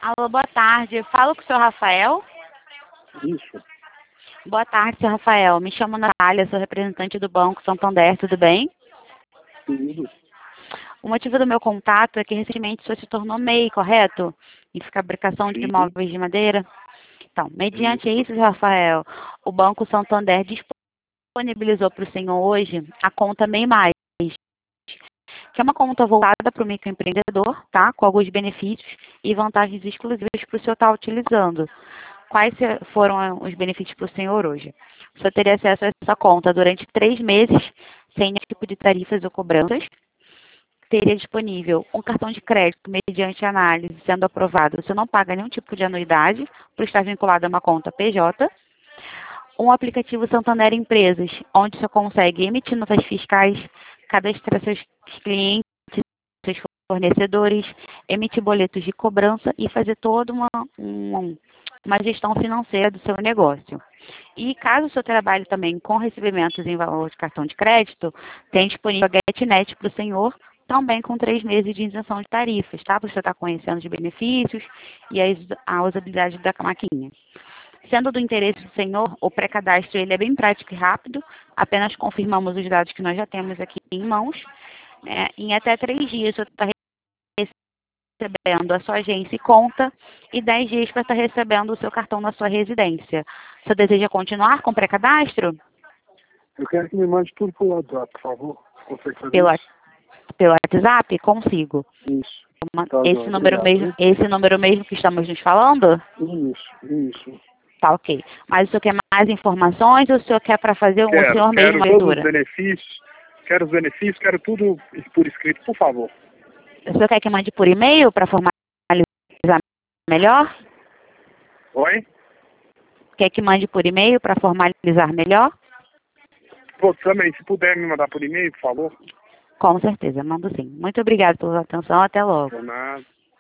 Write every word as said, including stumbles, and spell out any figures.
Alô, boa tarde. Falo com o senhor Rafael. Isso. Boa tarde, senhor Rafael. Me chamo Natália, sou representante do Banco Santander, tudo bem? Tudo. O motivo do meu contato é que recentemente o senhor se tornou M E I, correto? Em fabricação de Sim. móveis de madeira. Então, mediante Isso. isso, senhor Rafael, o Banco Santander disponibilizou para o senhor hoje a conta M E I Mais, que é uma conta voltada para o microempreendedor, tá? Com alguns benefícios e vantagens exclusivas para o senhor estar utilizando. Quais se- foram os benefícios para o senhor hoje? O senhor teria acesso a essa conta durante três meses, sem nenhum tipo de tarifas ou cobranças. Teria disponível um cartão de crédito mediante análise sendo aprovado. Você não paga nenhum tipo de anuidade por estar vinculado a uma conta P J. Um aplicativo Santander Empresas, onde você consegue emitir notas fiscais, cadastrar seus clientes, seus fornecedores, emitir boletos de cobrança e fazer toda uma, uma, uma gestão financeira do seu negócio. E caso o seu trabalhe também com recebimentos em valor de cartão de crédito, tem disponível a GetNet para o senhor, também com três meses de isenção de tarifas, tá? Para você estar conhecendo os benefícios e as, a usabilidade da maquininha. Sendo do interesse do senhor, o pré-cadastro ele é bem prático e rápido, apenas confirmamos os dados que nós já temos aqui em mãos. Né? Em até três dias você está recebendo a sua agência e conta, e dez dias para estar recebendo o seu cartão na sua residência. Você deseja continuar com o pré-cadastro? Eu quero que me mande tudo por WhatsApp, por favor. Consegue fazer Pelo, isso? pelo WhatsApp? Consigo. Isso. Uma- Tá, Esse João. número, Obrigado, mesmo, viu? esse número mesmo que estamos nos falando? Isso, isso. Tá, ok. Mas o senhor quer mais informações ou o senhor quer para fazer o Quero, senhor mesmo quero a todos os leitura? benefícios. Quero os benefícios, quero tudo por escrito, por favor. O senhor quer que mande por e-mail para formalizar melhor? Oi? Quer que mande por e-mail para formalizar melhor? Pô, também, se puder me mandar por e-mail, por favor. Com certeza, mando sim. Muito obrigada pela sua atenção. Até logo. Por nada.